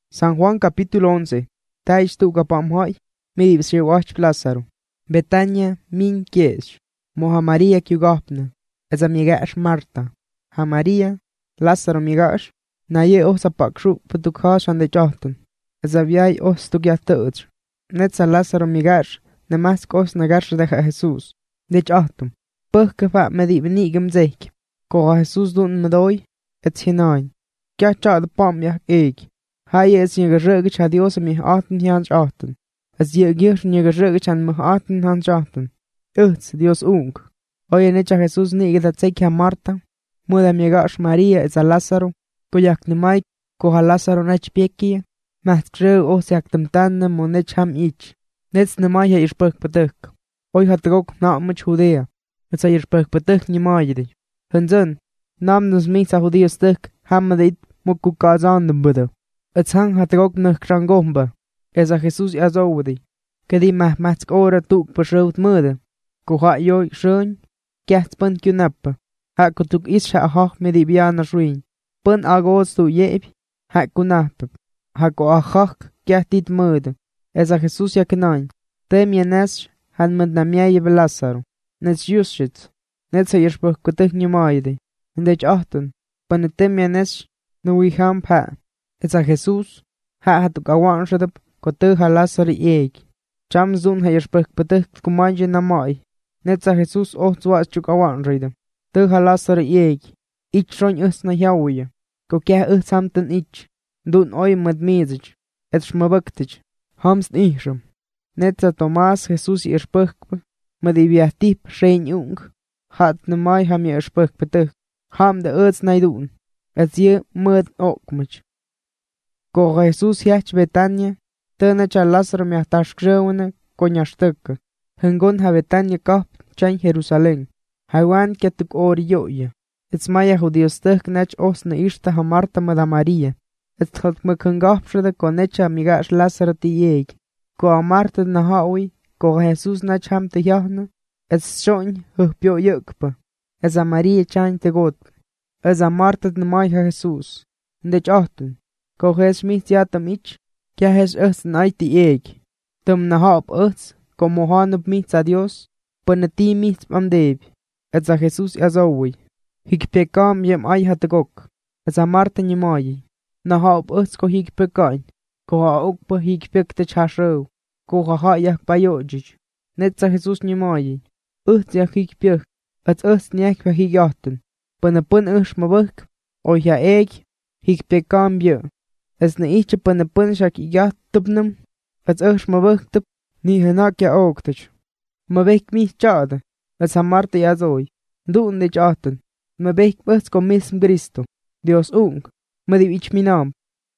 San Juan capítulo 11. Taish tu kapam hoy, mi dibsir wach Lázaro. Betania min kiesh. Moha Maria kiugapna. Eza migash Marta. Ha Maria, Lázaro migash. Na ye osa pakshu putukhash ande chahtun. Eza viay os tu gyatutr. Netza Lázaro migash. Namask os nagash deja Jesús. De chahtum. Puh kefa me di benigem zeik. Koha Jesús dun medoy. Et hinain. Kya chad pam yak eeg. Hij is je gerugd had Dios me 18 jaar achten. Als je gier je gerugd aan me 18 jaar achten. Uts Dios ung. Oye necha Jesús ni dat zeik Marta. Muda mi gash Maria is a Lázaro. Poyak ne mai koha Lázaro nech piekie. Maht kreu os yak dem tanne mo nech ham ich. Nets ne mai is puk betuk. Oy hat ook na much Judea. Het zei is puk betuk ni mai di. Hun zon. Nam nus mi sa Judea stuk. Ham dit moku kazan dem budo. Het hang had ook nog krangomba. Eza Jesús azowdi. Kedi mahmatsk ora tuk besrood murde. Koha joi schön. Kjert pun kunappa. Ha kutuk isha ahach me di biana schwin. Pun agos tu jeb. Ha kunappa. Ha ko ahach kjert dit murde. Eza Jesús ja kenain. Tem je nes han mud na mjaje be Lázaro. Nets juschit. Net sa jespuk kutuk njumaidi. Ndech achten. Pun tem je nes. Nu i ham pa. Eza Jesús, ha tu kawan shadap, kotu ha Lázaro eeg. Cham zun ha yerspuk betuk kumanje na mai. Netza Jesús zwaas chuk kawan rida. Tu ha Lázaro eeg. Ich ron us na jauwe. Ko kya samten ich. Dun oi mad mezig. Et schmabaktig. Hamst ichram. Netza Tomás Jesús yerspuk. Mad ibiatip shein jung. Hat na mai ham yerspuk betuk. Ham de uts na dun. Et je mud okmich. Ko Jesús hiach Betania, tana cha Lázaro me atashkrewna koñashtuka. Hengon ha Betania kap chan Jerusalén. Haiwan ketuk ori yoya. It's maya judíos tuk nach osna ishta ha Marta mada Maria. It's hot mekungapshada konecha migash Lázaro tiyeeg. Ko a Marta na haui, ko Jesús nach ham te jahna. It's shon huhpio yukpa. Es a Maria chan te got. Es a Marta na mai ha Jesús. Ndech ahtun. Ko hes mit jatam ich, kya hes us naiti eeg. Tum na hap us, ko mohanub mit sa Dios, panati mit am deb. Et sa Jesús azawi. Hik pekam yem ay hatagok. Et sa Marta nyamayi. Na hap us ko hik pekain. Ko ha ukpa hik pek te chasho. Ko ha yak bayojij. Net sa Jesús nyamayi. Yak hik pek. Et us nyak pa hik yachten. Panapun us mabuk. O ya eeg. Hik pekam bje. Es na icha panapun shak igatubnum. Es ush mabuktub. Ni hanak ya oktach. Mabek mi chada. Es ha Marta ya zoi. Dun de chaten. Mabek bus con mism Cristo. Dios ung. Madib ich minam.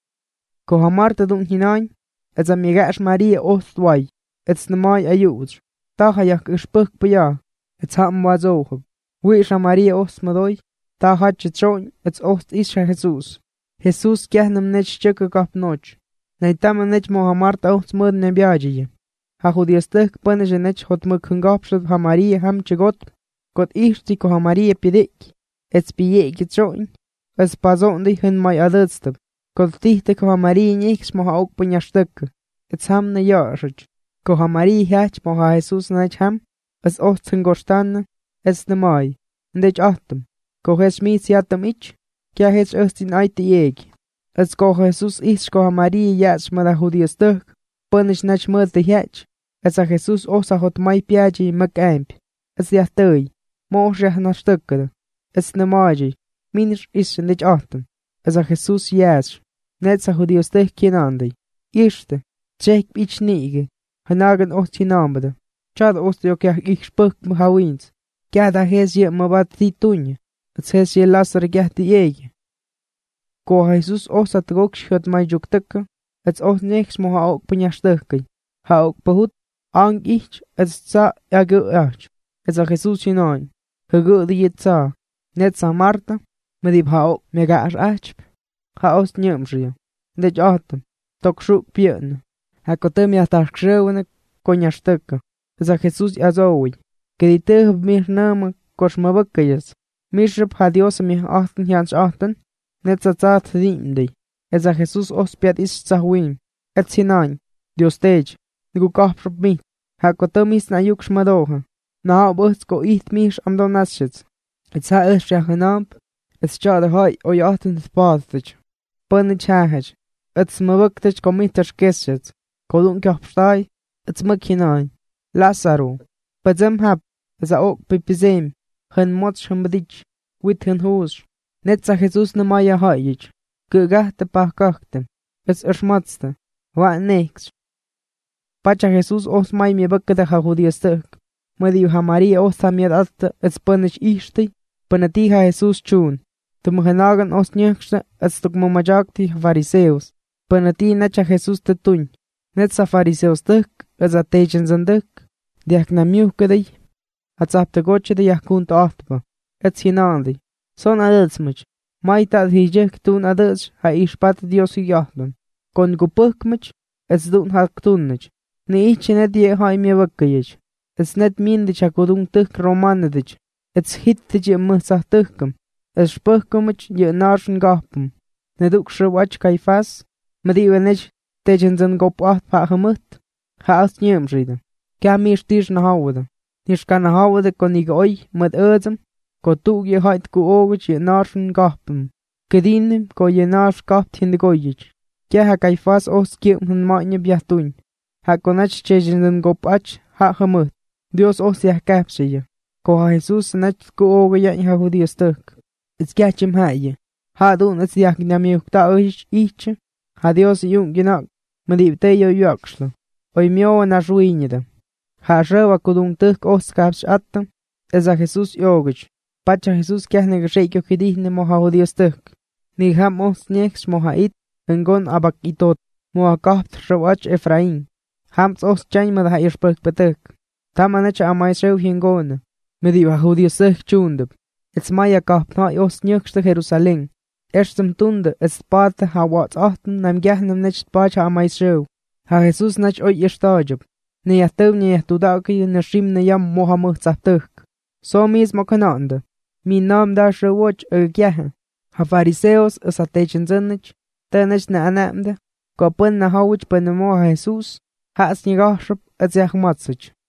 Ko ha Marta dun hinain. Es ha migash Maria ostwai. Es na mai ayuj. Taha yak ishpuk paya. Es ha mwazohub. Wish ha Maria ostmadoi. Taha chitron. Es ost isha Jesús. Jesús kjahnam nech chukka kap noch. Naitama nech moha Marta ots mud ne biajiye. Ha judíos tuk panishe nech hot muk hungapshad ha Maria ham chigot. Got ishti ko ha Maria pidik. Ets piyek gitroin. Es pazon di hun mai adutstab. Got tihte ko ha Maria niks moha ook panyashtukka. Ets ham ne yarshaj. Ko ha Maria hach moha Jesús nech ham. Es ots hungostanna. Es ne mai. Ndech ahtam. Ko hes mit yatam ich. Kya hes ustin aiti eeg. Es ko Jesús ish ko ha Maria yach mada judíos tuk. Punish nach mud de hach. Es a Jesús osa hot mai piaji mak amp. Es yahtui. Mooshe nash tukkada. Es ne maji. Minish ish nich ahten. Es a Jesús yach. Net sa judíos tuk kinandi. Ishte. Tjek ich nige. Hanagan ost hinambada. Chad ost yo kya ich spuk mahawins. Kya da hes ye mabat titunye. Het hes je Lázaro gehti eeg. Ko Jesús osa trok schut mai juktukke. Het os niks moha ook panyashtukke. Ha ook behut. Ang ich. Het sa age ach. Het a Jesús hinain. Hege di het sa. Net sa Marta. Medib ha ook mega ach. Ha os nyumsje. Dech atem. Tok shuk pierne. Ha kotem ya ta schreeuwene konyashtukke. Het a Jesús azowi. Kedite mir nama koshmabukkes. Mishrup ha Dios mi 18 jaar achten. Net sa zaad diemdi. Esa Jesús ospiat is tzahuim. Et sinain, Dios tej, nigu kahprop mit, hakotomis na yuk shmadoha. Na obus ko it mish am donashits. Et sa shachanamp, et schade hai o yachten het pathage. Punnich hahage, et smavuktage komitach keshits. Kolun kahpstai, et smakinain. Lazaro, padzem hap, esa ok pipizem, hun mots humbadich, wit hun hoos. Net sa Jesus na maya haich, gugahte pachkachte, et erschmatzte, wa next. Pacha Jesus os mai mi bukke de judíostuk. Madiu ha Maria os samiad alte, et spannich ishti, panatiha Jesus chun. Tu muhenagan os nyekste, et stuk mumajakti fariseus. Panati necha Jesus te tuñ. Net sa fariseus tuk, et sa techen zanduk. Diak na miukadei. At sapte goche de yakunt achtba. Et sinandi. Son adelsmich. Mai tad hijek tun adels ha ishpat Dios yahdun. Kon gupukmich, et dun ha ktunnich. Ni ichi net ye hai mi wakkayich. Et net mindich ha kudung tuk romanedich. Et hittich ye muhsah tukum. Et spukkumich ye narschen gapum. Neduk shruwach kaifas. Mediwenich techen zan gop acht pa gemut. Ha as nyemriden. Ka mir stirs na hawde. Nish kan na hawde kon ik oi met euzem. Ko tug je hait ku ogich je narschen gapum. Gedinim ko je narsch gapt hin de goyich. Kya ha kaifas os kiem hun manje biatuin. Ha konach techen zan gop ach ha gemut. Dios os ya kapsije. Ko ha Jesus nach ku oge ya ha judíos tuk. It's gachem ha je. Ha dun it's yak namiuk ta oich ich. Ha Dios yung ginak. Medibte yo yakslo. Oi mio na ruinida. Ha rewa kudung tuk os kaps atam. Esa Jesus yogich. Pacha Jesus kehne gesheikyo kidihne moha judíos tuk. Ni ham os nyeks moha it. Engon abak itot. Moha kapt rawach Efraim. Hams os chaimad ha irspuk betuk. Tamanacha amaisrew hingone. Mediu ha judíos tuk chundub. It's maya kapt na os nyekste Jerusalem. Erstem tunde es pate ha wats achten nam gehnem nicht pacha amaisrew. Ha Jesus nach oi ishtajab. Ne yatev ne yatudaki ne shimne yam mohamud zahtuk. So mismo kanande. Mi nam da shrewoch gehe. Ha fariseos es atechen zinnich. Tenech ne anamde. Ko pun na hawich pun mo Jesus. Ha es nigashab et zach matsich.